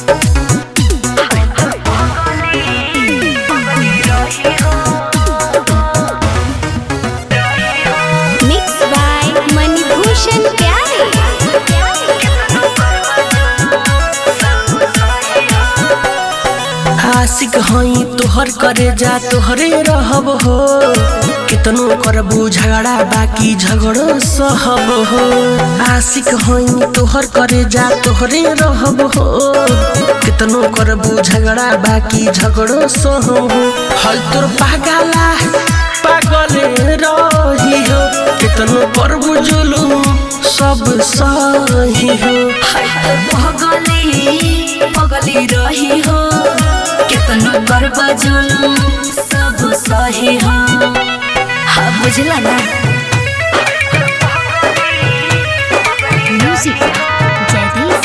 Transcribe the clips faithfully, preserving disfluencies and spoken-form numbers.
आशिक हई तोहर करे जा तोहरे रहब हो कितनो करबू झगड़ा बाकी झगड़ो सहब हो। आशिक हई तोहर करे जा तोहरे रहब हो कितनो करबू झगड़ा बाकी झगड़ो सहब हो। हल तोर पागला पागल रही हो कितनो करबू जुलूम सब सही हो। पगली पगली रही हो कितनो करबा जुलूम सब सही हो। हाँ बुझला ना। म्यूजिक जयदीप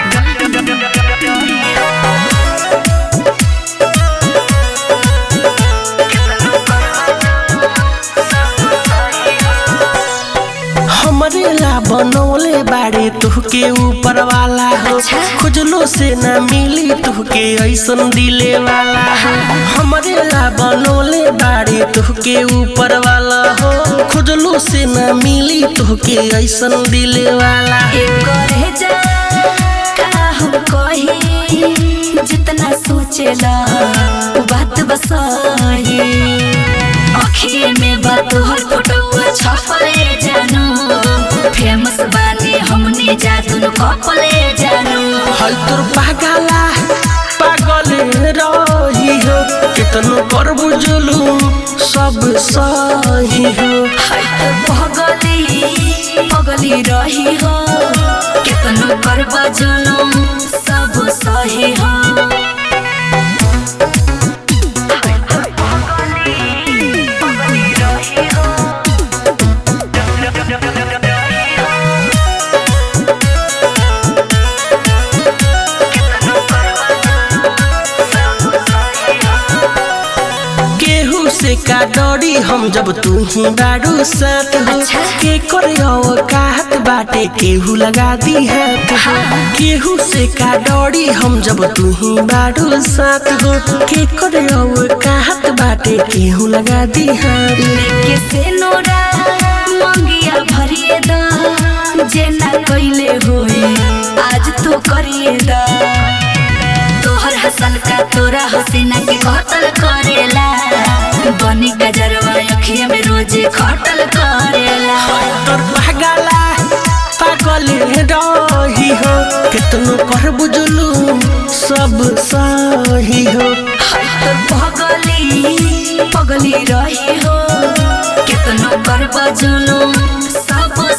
हमरे ला बनौले बाड़े तुहके ऊपर वाला हो। अच्छा? खुजलो से ना मिली तुहके ऐसन दिले वाला हो। हमरे ला बनौले बाड़े तुहके ऊपर वाला हो खुजलो से ना मिली तुहके ऐसन दिले वाला हो। एक रह जा का हम कही जितना सोचेला बात बस सही। अखिए में बात तोहर फोटो छपले जानू फेमस बानी हमने जादू कपले जानू। हल तोर पागला पागल रही हो कितनो करबू जुलूम सब सही हो। पगली पगली रही हो कितनो करबा जुलूम सब सही हो। से का डोरी हम जब तू ही बाड़ू साथ हो। अच्छा? के करे औकात बाटे केहू लगा दी हाथ हो। केहू से का डोरी हम जब तू ही बाड़ू साथ हो के करे औकात बाटे केहू लगा दी हाथ। लेके से नोरा मंगिया भरिए दा जेना कइले होई आज तो करिए दा। तोहर हसन का तोरा हसीना के कतल करेला बनी गजरवा अखिया में रोजे खटल करेला। तोर पागला पागल रही हो कितनो करबू जुलूम सब सही हो। पगली पगली रही हो कितनो करबा जुलूम सब